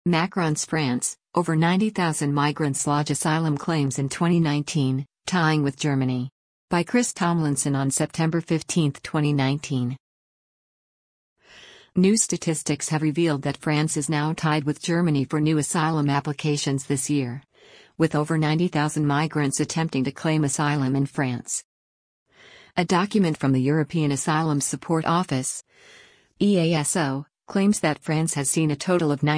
Macron's France, over 90,000 migrants lodge asylum claims in 2019, tying with Germany. By Chris Tomlinson on September 15, 2019. New statistics have revealed that France is now tied with Germany for new asylum applications this year, with over 90,000 migrants attempting to claim asylum in France. A document from the European Asylum Support Office, EASO, claims that France has seen a total of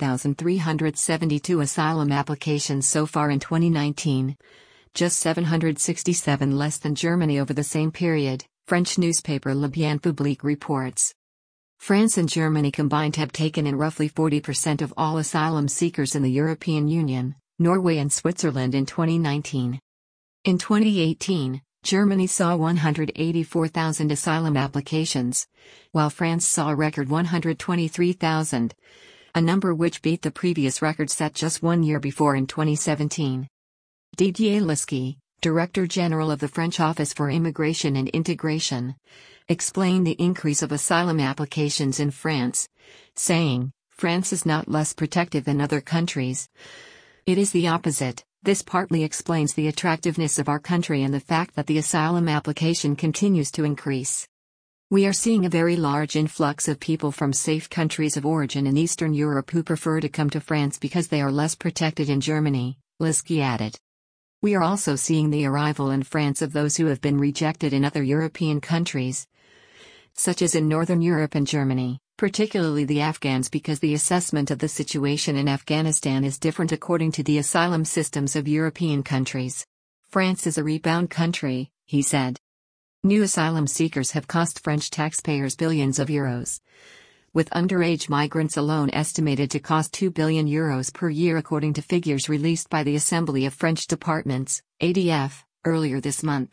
91,372 asylum applications so far in 2019, just 767 less than Germany over the same period, French newspaper Le Bien Public reports. France and Germany combined have taken in roughly 40% of all asylum seekers in the European Union, Norway and Switzerland in 2019. In 2018, Germany saw 184,000 asylum applications, while France saw a record 123,000, a number which beat the previous record set just 1 year before in 2017. Didier Lesky, Director General of the French Office for Immigration and Integration, explained the increase of asylum applications in France, saying, "France is not less protective than other countries. It is the opposite. This partly explains the attractiveness of our country and the fact that the asylum application continues to increase. We are seeing a very large influx of people from safe countries of origin in Eastern Europe who prefer to come to France because they are less protected in Germany," Lesky added. "We are also seeing the arrival in France of those who have been rejected in other European countries, such as in Northern Europe and Germany, particularly the Afghans, because the assessment of the situation in Afghanistan is different according to the asylum systems of European countries. France is a rebound country," he said. New asylum seekers have cost French taxpayers billions of euros, with underage migrants alone estimated to cost €2 billion per year according to figures released by the Assembly of French Departments, ADF, earlier this month.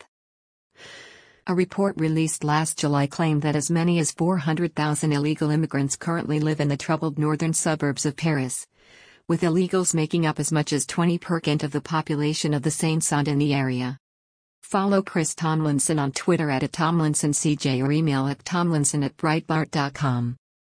A report released last July claimed that as many as 400,000 illegal immigrants currently live in the troubled northern suburbs of Paris, with illegals making up as much as 20% of the population of the Seine-Saint Denis area. Follow Chris Tomlinson on Twitter @TomlinsonCJ or email at tomlinson@breitbart.com.